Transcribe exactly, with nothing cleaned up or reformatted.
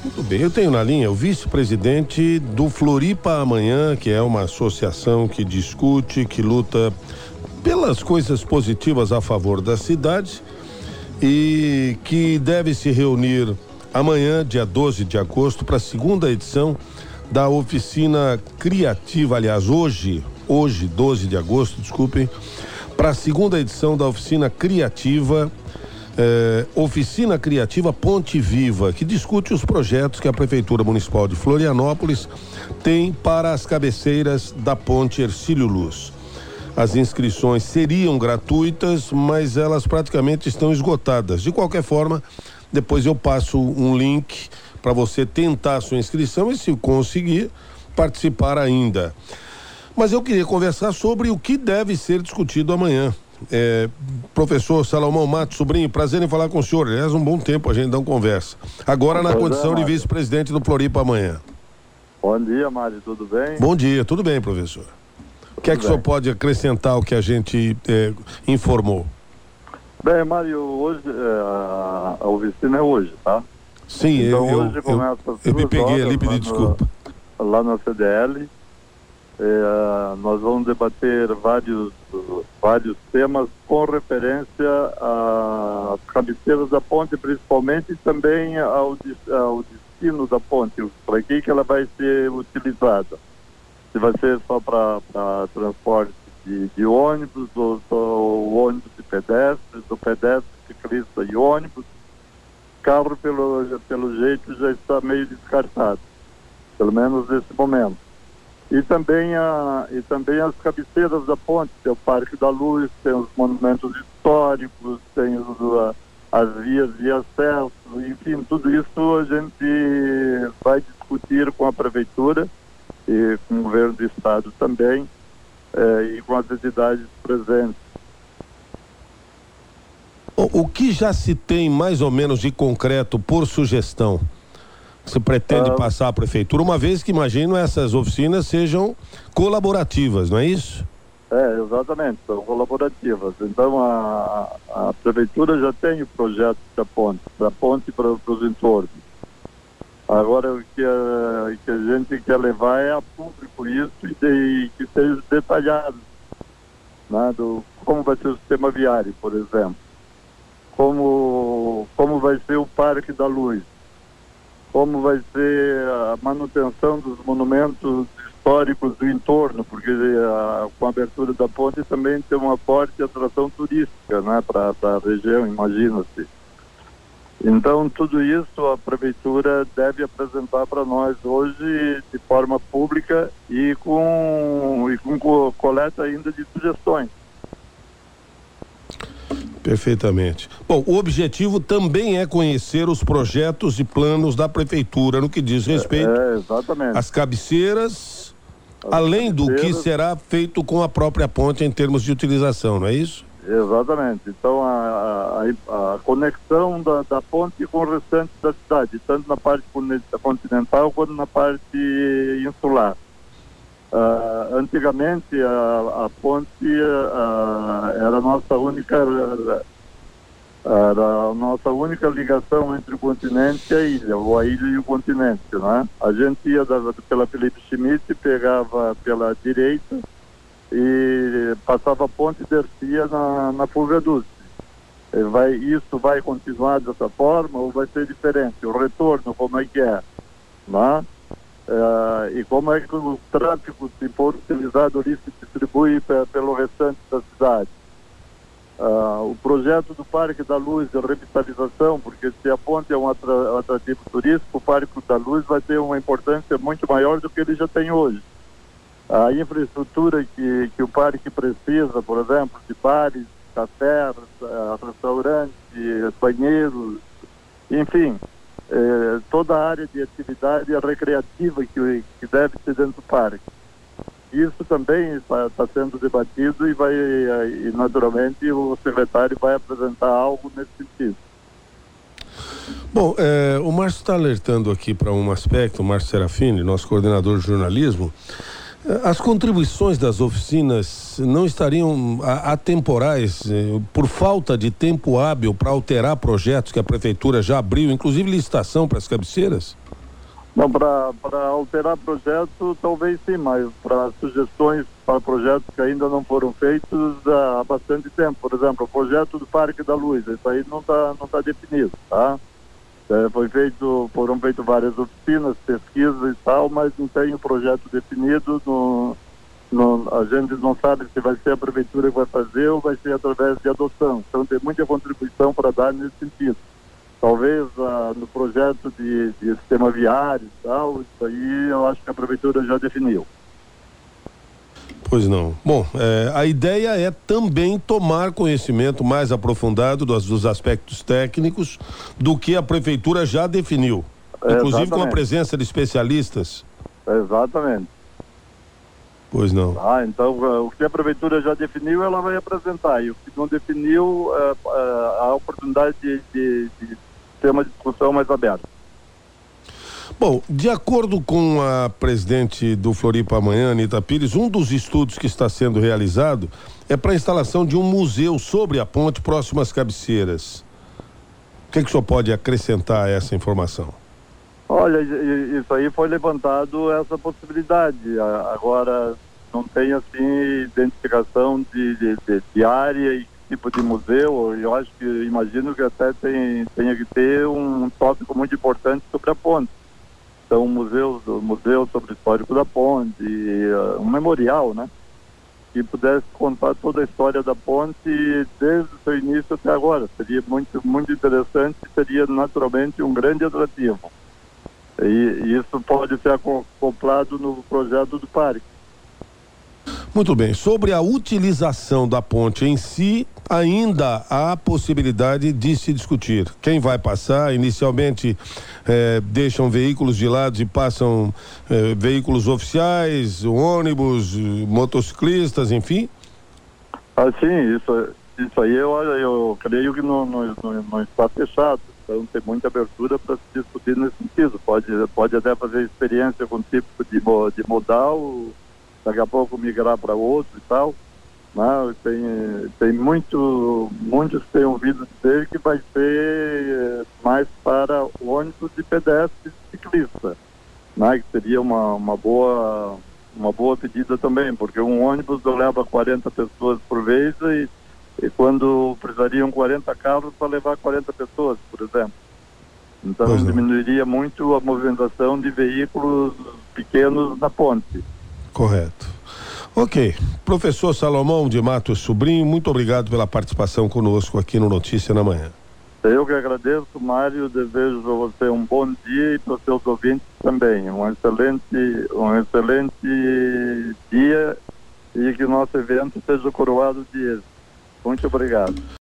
Muito bem, eu tenho na linha o vice-presidente do Floripa Amanhã, que é uma associação que discute, que luta pelas coisas positivas a favor da cidade e que deve se reunir amanhã, dia doze de agosto, para a segunda edição da oficina criativa, aliás, hoje, hoje, doze de agosto, desculpem, para a segunda edição da oficina criativa, eh, Oficina Criativa Ponte Viva, que discute os projetos que a Prefeitura Municipal de Florianópolis tem para as cabeceiras da Ponte Hercílio Luz. As inscrições seriam gratuitas, mas elas praticamente estão esgotadas. De qualquer forma, depois eu passo um link para você tentar a sua inscrição e, se conseguir, participar ainda. Mas eu queria conversar sobre o que deve ser discutido amanhã. É, professor Salomão Matos Sobrinho, prazer em falar com o senhor. Aliás, um bom tempo a gente não conversa. Agora na condição de vice-presidente do Floripa Amanhã. Bom dia, Mário, tudo bem? Bom dia, tudo bem, professor. O que é que o senhor pode acrescentar ao que a gente é, informou? Bem, Mário, hoje, é, a, a oficina é hoje, tá? Sim, então, eu, hoje eu, começa eu, eu me peguei ali e pedi desculpa. No, lá na C D L, é, nós vamos debater vários, vários temas com referência às cabeceiras da ponte, principalmente, e também ao, ao destino da ponte, para que que ela vai ser utilizada. Se vai ser só para transporte de, de ônibus, ou só ônibus de pedestres, ou pedestre, ciclista e ônibus. Carro, pelo, pelo jeito, já está meio descartado, pelo menos nesse momento. E também, a, e também as cabeceiras da ponte, tem o Parque da Luz, tem os monumentos históricos, tem os, a, as vias de acesso, enfim, tudo isso a gente vai discutir com a Prefeitura e com o governo do estado também, eh, e com as entidades presentes. O, o que já se tem mais ou menos de concreto por sugestão se pretende ah, passar à prefeitura, uma vez que imagino essas oficinas sejam colaborativas, não é isso? É, exatamente, são colaborativas. Então a, a prefeitura já tem o projeto da ponte, da ponte para os entornos. Agora o que a, que a gente quer levar é a público isso e, de, e que seja detalhado, né, do, como vai ser o sistema viário, por exemplo, como, como vai ser o Parque da Luz, como vai ser a manutenção dos monumentos históricos do entorno, porque a, com a abertura da ponte também tem uma forte atração turística, né, para a região, imagina-se. Então, tudo isso a Prefeitura deve apresentar para nós hoje de forma pública e com, e com co- coleta ainda de sugestões. Perfeitamente. Bom, o objetivo também é conhecer os projetos e planos da Prefeitura no que diz respeito é, é, exatamente. às cabeceiras, As cabeceiras, além do que será feito com a própria ponte em termos de utilização, não é isso? Exatamente. Então, a, a, a conexão da, da ponte com o restante da cidade, tanto na parte continental quanto na parte insular. Uh, antigamente, a, a ponte uh, era a nossa única, era a nossa única ligação entre o continente e a ilha, ou a ilha e o continente, né? A gente ia da, pela Felipe Schmidt, pegava pela direita, e passava a ponte e descia na, na Fulvia Dulce. Vai, isso vai continuar dessa forma ou vai ser diferente? O retorno, como é que é? Né? É, e como é que o tráfego, se for utilizado ali, se distribui pe, pelo restante da cidade? É, o projeto do Parque da Luz de revitalização, porque se a ponte é um atra, atrativo turístico, o Parque da Luz vai ter uma importância muito maior do que ele já tem hoje. A infraestrutura que, que o parque precisa, por exemplo, de bares, cafés, restaurantes, banheiros, enfim, eh, toda a área de atividade recreativa que, que deve ser dentro do parque. Isso também está, está sendo debatido e, vai, e naturalmente o secretário vai apresentar algo nesse sentido. Bom, eh, o Márcio está alertando aqui para um aspecto, o Márcio Serafini, nosso coordenador de jornalismo. As contribuições das oficinas não estariam atemporais eh, por falta de tempo hábil para alterar projetos que a prefeitura já abriu, inclusive licitação para as cabeceiras? Não, para alterar projeto, talvez sim, mas para sugestões para projetos que ainda não foram feitos há bastante tempo. Por exemplo, o projeto do Parque da Luz, isso aí não está não tá definido, tá? É, foi feito, foram feitas várias oficinas, pesquisas e tal, mas não tem o projeto definido. No, no, a gente não sabe se vai ser a prefeitura que vai fazer ou vai ser através de adoção. Então tem muita contribuição para dar nesse sentido. Talvez ah, no projeto de, de sistema viário e tal, isso aí eu acho que a prefeitura já definiu. Pois não. Bom, é, a ideia é também tomar conhecimento mais aprofundado dos, dos aspectos técnicos do que a prefeitura já definiu. É, inclusive com a presença de especialistas. Exatamente. Pois não. Ah, então o que a prefeitura já definiu, ela vai apresentar. E o que não definiu, é, é, a oportunidade de, de, de ter uma discussão mais aberta. Bom, de acordo com a presidente do Floripa Amanhã, Anita Pires, um dos estudos que está sendo realizado é para a instalação de um museu sobre a ponte próximo às cabeceiras. O que, é que o senhor pode acrescentar a essa informação? Olha, isso aí foi levantado essa possibilidade. Agora não tem assim identificação de, de, de, de área e tipo de museu. Eu acho que, imagino que até tem, tenha que ter um tópico muito importante sobre a ponte. Então, um museu, um museu sobre o histórico da ponte, uh, um memorial, né? Que pudesse contar toda a história da ponte desde o seu início até agora. Seria muito, muito interessante e seria naturalmente um grande atrativo. E, e isso pode ser acoplado no projeto do parque. Muito bem. Sobre a utilização da ponte em si, ainda há possibilidade de se discutir. Quem vai passar, inicialmente eh, deixam veículos de lado e passam eh, veículos oficiais, ônibus, motociclistas, enfim? Ah, sim, isso, isso aí eu, eu creio que não, não, não, não está fechado. Então tem muita abertura para se discutir nesse sentido. Pode, pode até fazer experiência com tipo de, de modal, daqui a pouco migrar para outro e tal. Né? Tem, tem muito, muitos têm ouvido dizer que vai ser mais para ônibus de pedestres e ciclistas, né? Que seria uma, uma, boa, uma boa pedida também, porque um ônibus leva quarenta pessoas por vez e, e quando precisariam quarenta carros para levar quarenta pessoas, por exemplo. Então diminuiria muito a movimentação de veículos pequenos na ponte. Correto. Ok. Professor Salomão de Matos Sobrinho, muito obrigado pela participação conosco aqui no Notícia na Manhã. Eu que agradeço, Mário, desejo a você um bom dia e para os seus ouvintes também. Um excelente, um excelente dia e que o nosso evento seja coroado de êxito. Muito obrigado.